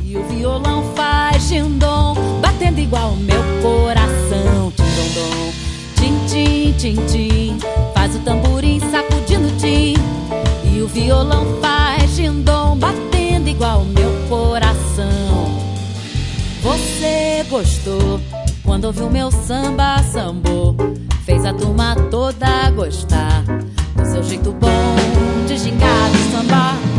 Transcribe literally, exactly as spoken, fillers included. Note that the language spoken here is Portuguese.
E o violão faz din-dom, batendo igual o meu coração. Tim-dom-dom, tim-tim, tim-tim, faz o tamborim sacudindo tim. E o violão faz din-dom, batendo igual o meu coração. Você gostou quando ouviu meu samba sambô, fez a turma toda gostar do seu jeito bom de gingar, de sambar.